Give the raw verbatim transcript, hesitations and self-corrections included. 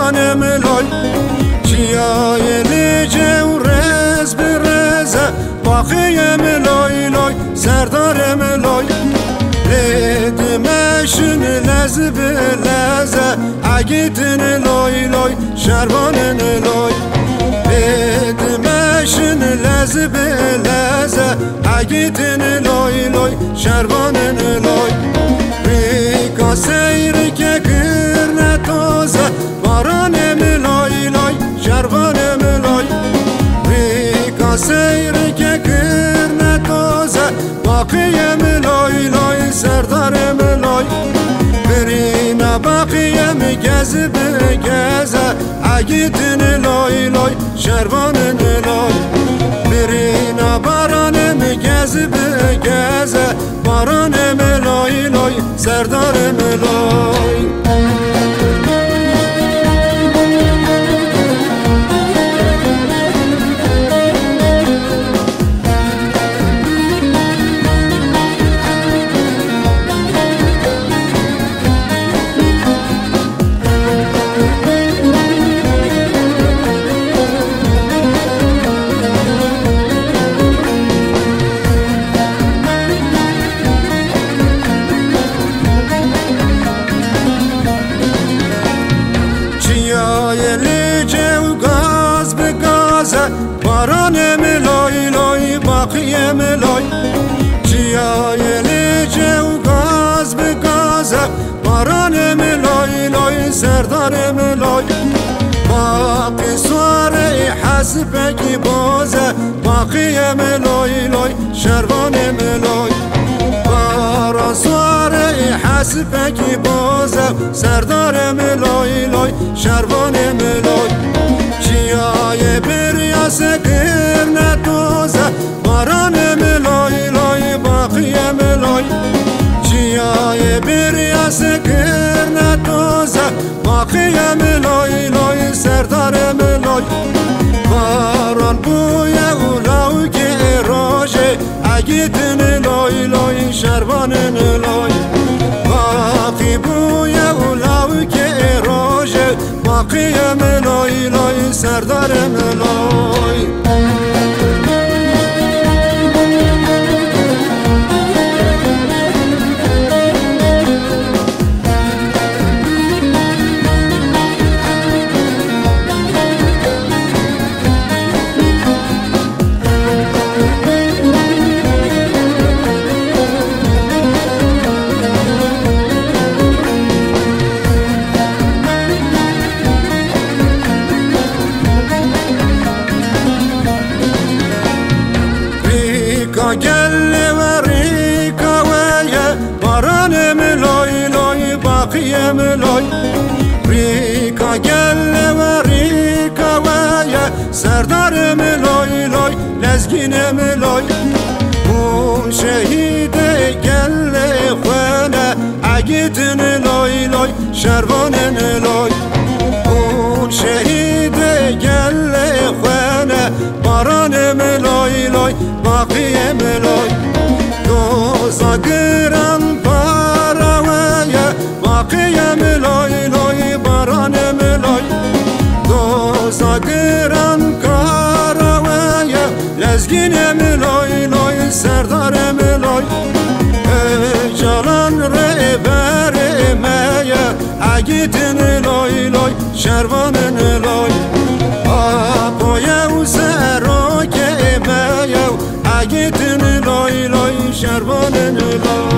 بارانم لای چیای لیجه و رز برزه باقیم لای لای سردارم لای لیدمشن لز بلزه عگیتن لای لای شربانن لای لیدمشن لز بلزه عگیتن لای لای شربانن لای ریکا سیر که کرنه تازه بارانم لای لای شربانم لای ریکا سیر که کرنه تازه باقیم لای لای سردارم لای برین باقیم گز بگزه عگیتن لای لای شربانن لای برین بارانم گز بگزه بارانم لای لای سردارم لای بارانم لای لای باقیم لای چیای لیجه و گاز به گازه بارانم لای لای سردارم لای باقی سواره حسبکی بازه باقیم لای لای شربانم لای بارا سواره حسبکی بازه سردارم لای لای شربانم لای چیای بریاس کرنه توزه بارانم لای لای باقیم لای چیای بریاس کرنه توزه باقیم لای لای سردارم لای باران بویه و لاو که راجه عگیتن لای لای شربانن لای باقی بویه و لاو که راجه باقیم لای لای سردارم لای گل و ریکا ویه بارانم لای لای باقیم لای ریکا گل و ریکا ویه سردارم لای لای لزگینم لای اون شهید گل خونه عگیتن لای لای شربانن لای اون شهید گل خونه بارانم لای لای باقیم لای دوزا گران پارویه باقیم لای لای بارانم لای دوزا گران کارویه لزگینم لای لای سردارم لای جلان ره برمه عگیتن لای لای شربانن لای آبویه و سراکه عگیتن لای لای شربانن لای